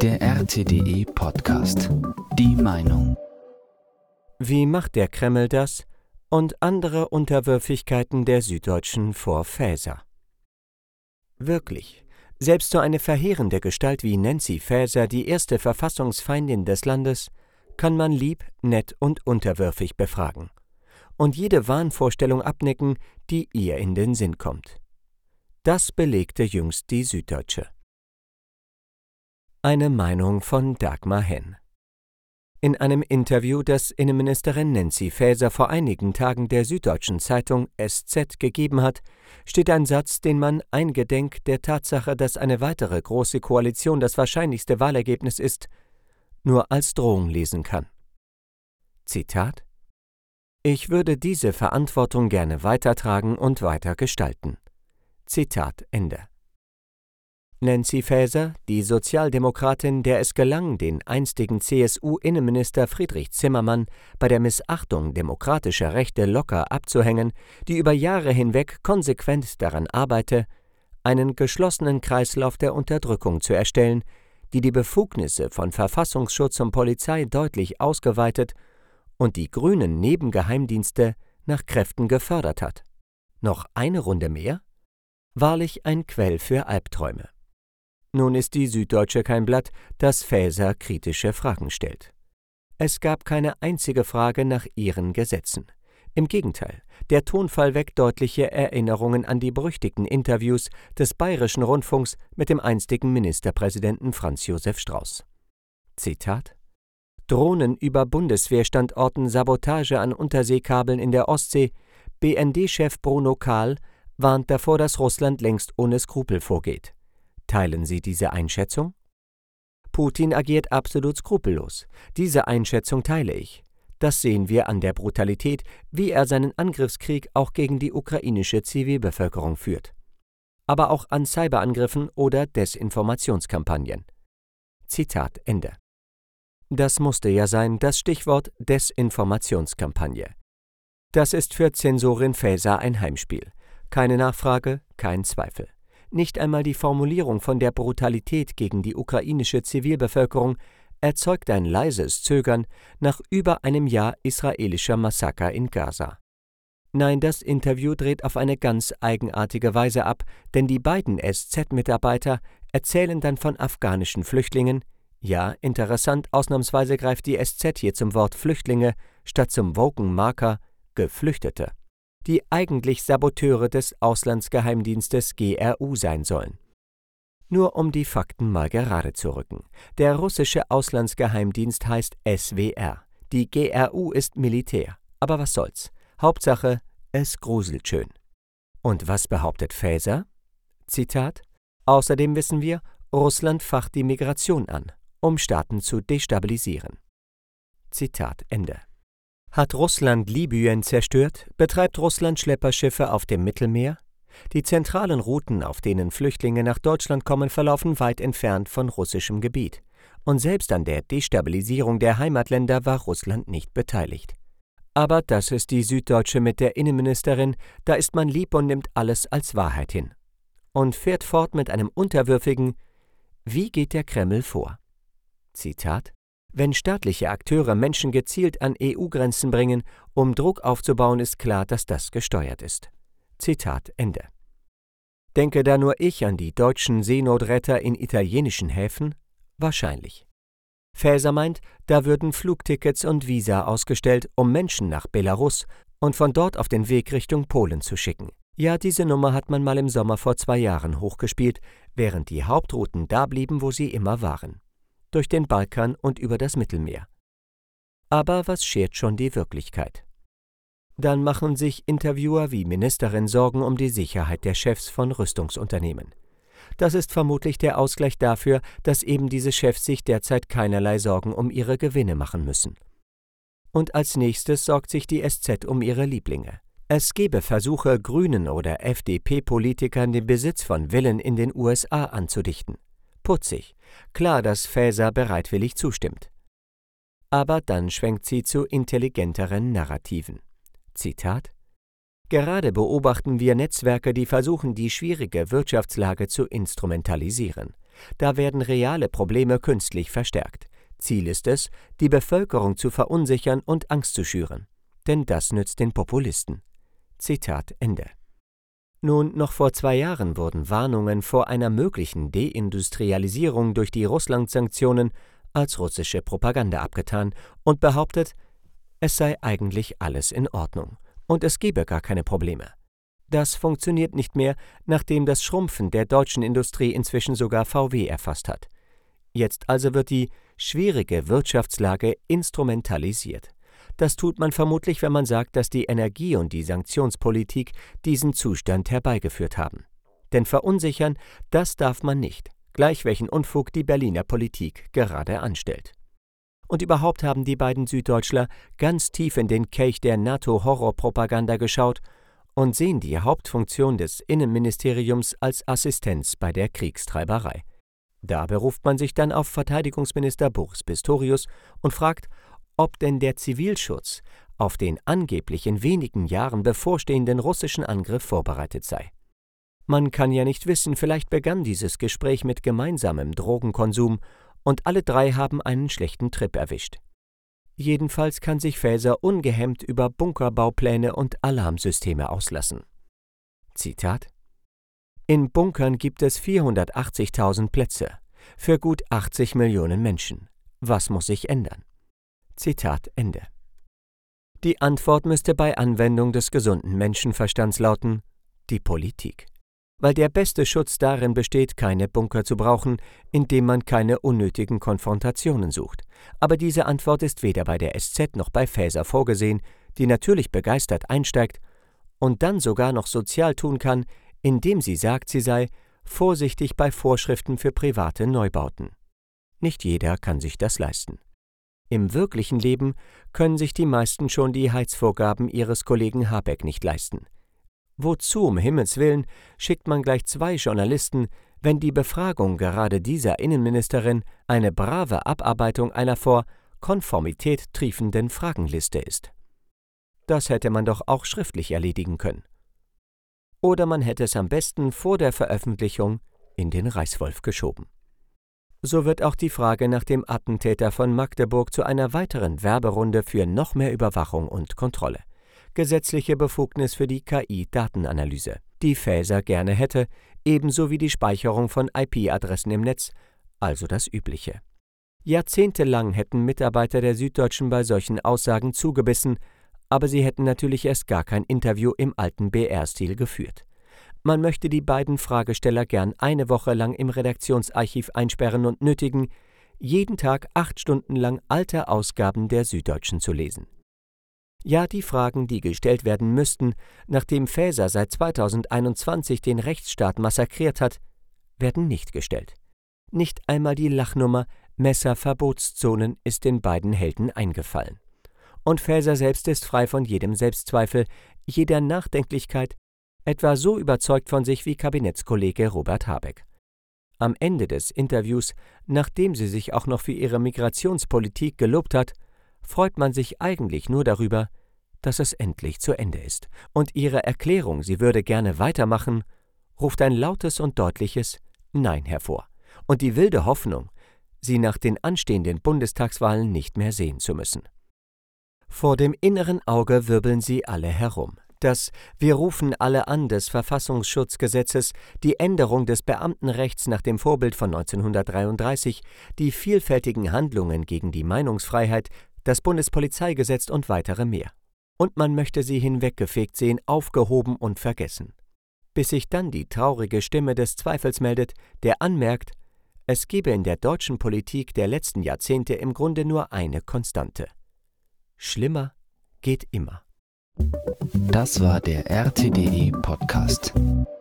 Der RTDE Podcast. Die Meinung. Wie macht der Kreml das? Und andere Unterwürfigkeiten der Süddeutschen vor Faeser. Wirklich, selbst so eine verheerende Gestalt wie Nancy Faeser, die erste Verfassungsfeindin des Landes, kann man lieb, nett und unterwürfig befragen und jede Wahnvorstellung abnicken, die ihr in den Sinn kommt. Das belegte jüngst die Süddeutsche. Eine Meinung von Dagmar Henn. In einem Interview, das Innenministerin Nancy Faeser vor einigen Tagen der Süddeutschen Zeitung SZ gegeben hat, steht ein Satz, den man eingedenk der Tatsache, dass eine weitere große Koalition das wahrscheinlichste Wahlergebnis ist, nur als Drohung lesen kann. Zitat: Ich würde diese Verantwortung gerne weitertragen und weiter gestalten. Zitat Ende. Nancy Faeser, die Sozialdemokratin, der es gelang, den einstigen CSU-Innenminister Friedrich Zimmermann bei der Missachtung demokratischer Rechte locker abzuhängen, die über Jahre hinweg konsequent daran arbeite, einen geschlossenen Kreislauf der Unterdrückung zu erstellen, die Befugnisse von Verfassungsschutz und Polizei deutlich ausgeweitet und die grünen Nebengeheimdienste nach Kräften gefördert hat. Noch eine Runde mehr? Wahrlich ein Quell für Albträume. Nun ist die Süddeutsche kein Blatt, das Faeser kritische Fragen stellt. Es gab keine einzige Frage nach ihren Gesetzen. Im Gegenteil, der Tonfall weckt deutliche Erinnerungen an die berüchtigten Interviews des Bayerischen Rundfunks mit dem einstigen Ministerpräsidenten Franz Josef Strauß. Zitat: Drohnen über Bundeswehrstandorten, Sabotage an Unterseekabeln in der Ostsee. BND-Chef Bruno Kahl warnt davor, dass Russland längst ohne Skrupel vorgeht. Teilen Sie diese Einschätzung? Putin agiert absolut skrupellos. Diese Einschätzung teile ich. Das sehen wir an der Brutalität, wie er seinen Angriffskrieg auch gegen die ukrainische Zivilbevölkerung führt. Aber auch an Cyberangriffen oder Desinformationskampagnen. Zitat Ende. Das musste ja sein, das Stichwort Desinformationskampagne. Das ist für Zensorin Faeser ein Heimspiel. Keine Nachfrage, kein Zweifel. Nicht einmal die Formulierung von der Brutalität gegen die ukrainische Zivilbevölkerung erzeugt ein leises Zögern nach über einem Jahr israelischer Massaker in Gaza. Nein, das Interview dreht auf eine ganz eigenartige Weise ab, denn die beiden SZ-Mitarbeiter erzählen dann von afghanischen Flüchtlingen. Ja, interessant, ausnahmsweise greift die SZ hier zum Wort Flüchtlinge statt zum Woken-Marker Geflüchtete, die eigentlich Saboteure des Auslandsgeheimdienstes GRU sein sollen. Nur um die Fakten mal gerade zu rücken. Der russische Auslandsgeheimdienst heißt SWR. Die GRU ist Militär. Aber was soll's? Hauptsache, es gruselt schön. Und was behauptet Faeser? Zitat: Außerdem wissen wir, Russland facht die Migration an, um Staaten zu destabilisieren. Zitat Ende. Hat Russland Libyen zerstört? Betreibt Russland Schlepperschiffe auf dem Mittelmeer? Die zentralen Routen, auf denen Flüchtlinge nach Deutschland kommen, verlaufen weit entfernt von russischem Gebiet. Und selbst an der Destabilisierung der Heimatländer war Russland nicht beteiligt. Aber das ist die Süddeutsche mit der Innenministerin, da ist man lieb und nimmt alles als Wahrheit hin. Und fährt fort mit einem unterwürfigen: Wie geht der Kreml vor? Zitat: Wenn staatliche Akteure Menschen gezielt an EU-Grenzen bringen, um Druck aufzubauen, ist klar, dass das gesteuert ist. Zitat Ende. Denke da nur ich an die deutschen Seenotretter in italienischen Häfen? Wahrscheinlich. Faeser meint, da würden Flugtickets und Visa ausgestellt, um Menschen nach Belarus und von dort auf den Weg Richtung Polen zu schicken. Ja, diese Nummer hat man mal im Sommer vor 2 Jahren hochgespielt, während die Hauptrouten da blieben, wo sie immer waren. Durch den Balkan und über das Mittelmeer. Aber was schert schon die Wirklichkeit? Dann machen sich Interviewer wie Ministerin Sorgen um die Sicherheit der Chefs von Rüstungsunternehmen. Das ist vermutlich der Ausgleich dafür, dass eben diese Chefs sich derzeit keinerlei Sorgen um ihre Gewinne machen müssen. Und als nächstes sorgt sich die SZ um ihre Lieblinge. Es gebe Versuche, Grünen oder FDP-Politikern den Besitz von Villen in den USA anzudichten. Putzig. Klar, dass Faeser bereitwillig zustimmt. Aber dann schwenkt sie zu intelligenteren Narrativen. Zitat: Gerade beobachten wir Netzwerke, die versuchen, die schwierige Wirtschaftslage zu instrumentalisieren. Da werden reale Probleme künstlich verstärkt. Ziel ist es, die Bevölkerung zu verunsichern und Angst zu schüren. Denn das nützt den Populisten. Zitat Ende. Nun, noch vor 2 Jahren wurden Warnungen vor einer möglichen Deindustrialisierung durch die Russland-Sanktionen als russische Propaganda abgetan und behauptet, es sei eigentlich alles in Ordnung und es gebe gar keine Probleme. Das funktioniert nicht mehr, nachdem das Schrumpfen der deutschen Industrie inzwischen sogar VW erfasst hat. Jetzt also wird die schwierige Wirtschaftslage instrumentalisiert. Das tut man vermutlich, wenn man sagt, dass die Energie- und die Sanktionspolitik diesen Zustand herbeigeführt haben. Denn verunsichern, das darf man nicht, gleich welchen Unfug die Berliner Politik gerade anstellt. Und überhaupt haben die beiden Süddeutschler ganz tief in den Kelch der NATO-Horrorpropaganda geschaut und sehen die Hauptfunktion des Innenministeriums als Assistenz bei der Kriegstreiberei. Da beruft man sich dann auf Verteidigungsminister Boris Pistorius und fragt, ob denn der Zivilschutz auf den angeblich in wenigen Jahren bevorstehenden russischen Angriff vorbereitet sei. Man kann ja nicht wissen, vielleicht begann dieses Gespräch mit gemeinsamem Drogenkonsum und alle 3 haben einen schlechten Trip erwischt. Jedenfalls kann sich Faeser ungehemmt über Bunkerbaupläne und Alarmsysteme auslassen. Zitat: In Bunkern gibt es 480.000 Plätze für gut 80 Millionen Menschen. Was muss sich ändern? Zitat Ende. Die Antwort müsste bei Anwendung des gesunden Menschenverstands lauten: die Politik. Weil der beste Schutz darin besteht, keine Bunker zu brauchen, indem man keine unnötigen Konfrontationen sucht. Aber diese Antwort ist weder bei der SZ noch bei Faeser vorgesehen, die natürlich begeistert einsteigt und dann sogar noch sozial tun kann, indem sie sagt, sie sei vorsichtig bei Vorschriften für private Neubauten. Nicht jeder kann sich das leisten. Im wirklichen Leben können sich die meisten schon die Heizvorgaben ihres Kollegen Habeck nicht leisten. Wozu um Himmels Willen schickt man gleich 2 Journalisten, wenn die Befragung gerade dieser Innenministerin eine brave Abarbeitung einer vor Konformität triefenden Fragenliste ist? Das hätte man doch auch schriftlich erledigen können. Oder man hätte es am besten vor der Veröffentlichung in den Reißwolf geschoben. So wird auch die Frage nach dem Attentäter von Magdeburg zu einer weiteren Werberunde für noch mehr Überwachung und Kontrolle. Gesetzliche Befugnis für die KI-Datenanalyse, die Faeser gerne hätte, ebenso wie die Speicherung von IP-Adressen im Netz, also das Übliche. Jahrzehntelang hätten Mitarbeiter der Süddeutschen bei solchen Aussagen zugebissen, aber sie hätten natürlich erst gar kein Interview im alten BR-Stil geführt. Man möchte die beiden Fragesteller gern eine Woche lang im Redaktionsarchiv einsperren und nötigen, jeden Tag 8 Stunden lang alte Ausgaben der Süddeutschen zu lesen. Ja, die Fragen, die gestellt werden müssten, nachdem Faeser seit 2021 den Rechtsstaat massakriert hat, werden nicht gestellt. Nicht einmal die Lachnummer Messerverbotszonen ist den beiden Helden eingefallen. Und Faeser selbst ist frei von jedem Selbstzweifel, jeder Nachdenklichkeit, etwa so überzeugt von sich wie Kabinettskollege Robert Habeck. Am Ende des Interviews, nachdem sie sich auch noch für ihre Migrationspolitik gelobt hat, freut man sich eigentlich nur darüber, dass es endlich zu Ende ist. Und ihre Erklärung, sie würde gerne weitermachen, ruft ein lautes und deutliches Nein hervor. Und die wilde Hoffnung, sie nach den anstehenden Bundestagswahlen nicht mehr sehen zu müssen. Vor dem inneren Auge wirbeln sie alle herum. Das Wir rufen alle an des Verfassungsschutzgesetzes, die Änderung des Beamtenrechts nach dem Vorbild von 1933, die vielfältigen Handlungen gegen die Meinungsfreiheit, das Bundespolizeigesetz und weitere mehr. Und man möchte sie hinweggefegt sehen, aufgehoben und vergessen. Bis sich dann die traurige Stimme des Zweifels meldet, der anmerkt, es gebe in der deutschen Politik der letzten Jahrzehnte im Grunde nur eine Konstante: Schlimmer geht immer. Das war der RTDE Podcast.